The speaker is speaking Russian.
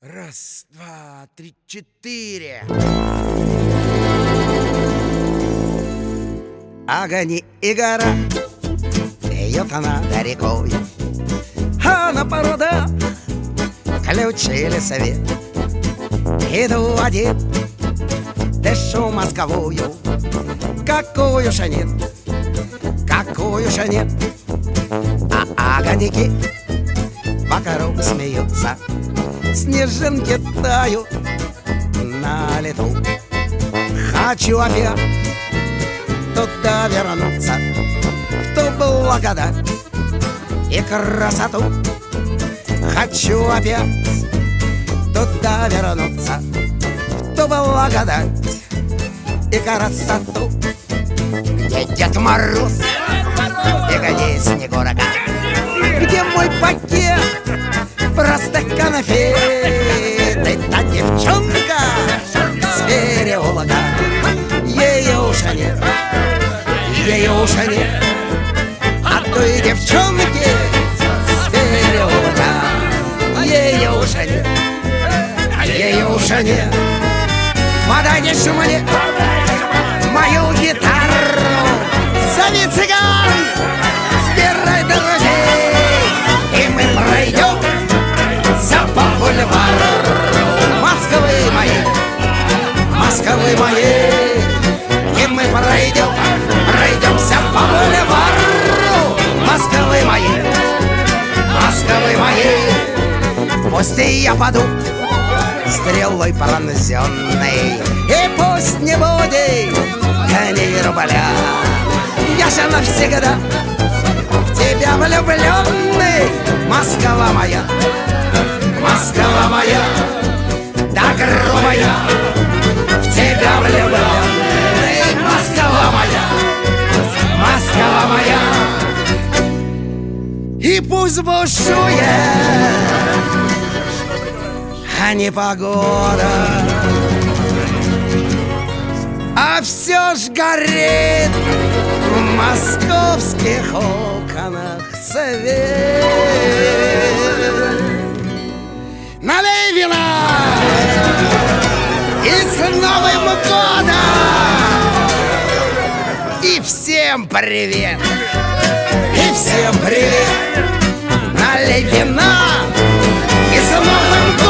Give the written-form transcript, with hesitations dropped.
Раз, два, три, четыре. Огни и гора, бьет она рекой, а на породах включили свет. Иду один, дышу мозговую, какую же нет, какую же нет. А огоньки вокруг смеются, снежинки тают на лету. Хочу опять туда вернуться, в ту благодать и красоту. Хочу опять туда вернуться, в ту благодать и красоту, где Дед Мороз и где Снегурка, где мой пакет простых конфет. И та девчонка с переулка, ее уже нет, ее уже нет. А той девчонки с переулка, ее уже нет, ее уже нет. Подойдешь мне мою гитару, зови цыган, собирай друзей, и мы пройдем по бульвару Москвы моей, Москвы моей. И мы пройдемся по бульвару Москвы моей, Москвы моей. Пусть я паду стрелой пронзенной, и пусть не будет ни рубля, я же навсегда в тебя влюбленный. Москва моя, Москва моя, да грубая, в тебя влюбленный. Москва моя, Москва моя. И пусть бушует, а не погода, а все ж горит в московских окнах свет. Налей вина и с Новым годом! И всем привет! И всем привет! Налей вина и с Новым годом!